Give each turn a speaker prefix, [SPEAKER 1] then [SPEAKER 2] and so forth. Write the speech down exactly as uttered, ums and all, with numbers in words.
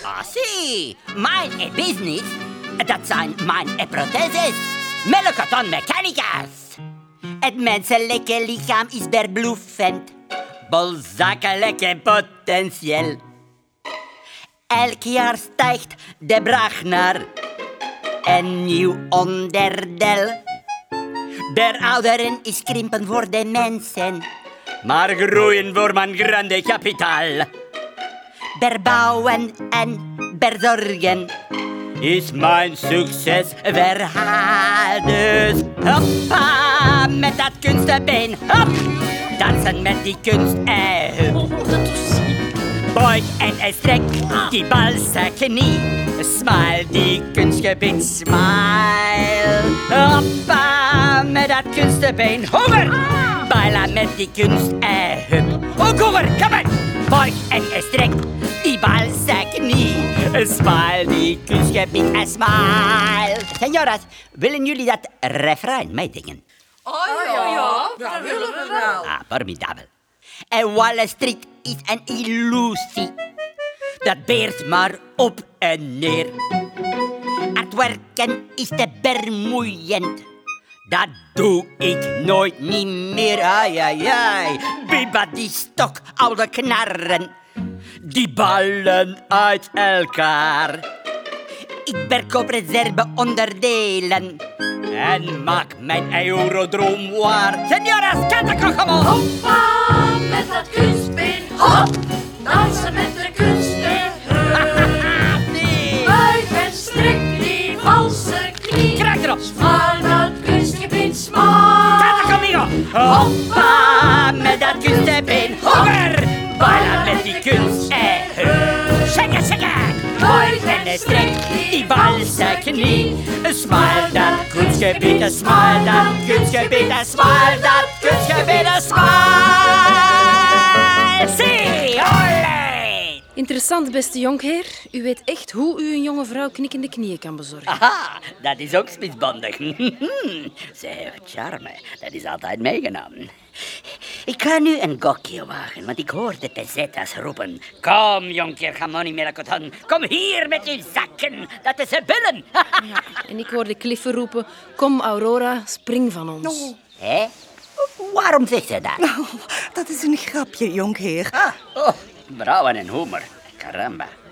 [SPEAKER 1] Ah, zie. Mijn business, dat zijn mijn protheses. Melocoton Mechanicas. Het menselijke lichaam is verbluffend. Bolzakelijk en potentieel. Elk jaar stijgt de vraag naar een nieuw onderdeel. Der ouderen is krimpen voor de mensen, maar groeien voor mijn grande kapitaal. Berbouwen en berzorgen is mijn succesverhaal. Dus hoppa met dat kunstenbeen, hop, dansen met die kunst en buik en strek die balse knie. Smile, die kunstgebied, smile. Hoppa met dat kunstenbeen, hoger. Baila met die kunst en hup. Ook hoger, kom maar. Buik en strek die balse knie. Smile, die kunstgebied en smile. Senioras, willen jullie dat refrein meedingen?
[SPEAKER 2] Oh ja, ja, dat willen we wel.
[SPEAKER 1] Ah, formidabel. En Wall Street is een illusie. Dat beert maar op en neer. Hard werken is te vermoeiend. Dat doe ik nooit niet meer. Ai, ai, ai. Biba die stok, oude knarren. Die ballen uit elkaar. Ik verkoop reserveonderdelen. En maak mijn eurodroom waar. Senioras, canta con
[SPEAKER 2] Hoppa met dat kunstbeen, hop. Dansen met de kunsten, buik en strek die valse knie.
[SPEAKER 1] Krijg erop.
[SPEAKER 2] Smaal dat kunstgebied, smaal.
[SPEAKER 1] Canta conmigo. Hoppa met dat kunstenbeen, hoger. Baila met die kunst en hup. Shake, shake. Buik en strek die valse knie. Smaal dat kunstgebied, smaal dat kunstgebied, smaal dat kunstgebied, smaal. Zie, olé.
[SPEAKER 3] Interessant, beste jonkheer. U weet echt hoe u een jonge vrouw knikkende knieën kan bezorgen.
[SPEAKER 1] Aha, dat is ook spitsbondig. Ze heeft charme, dat is altijd meegenomen. Ik ga nu een gokje wagen, want ik hoor de pesetas roepen. Kom, jonkheer Gamoni Melocoton, kom hier met uw zakken, dat is ze billen.
[SPEAKER 3] Ja, en ik hoorde Cliffen roepen, kom Aurora, spring van ons.
[SPEAKER 1] Hé? Waarom zegt ze dat?
[SPEAKER 4] Oh, dat is een grapje, jonkheer.
[SPEAKER 1] Ah, oh, vrouwen en humor. Caramba.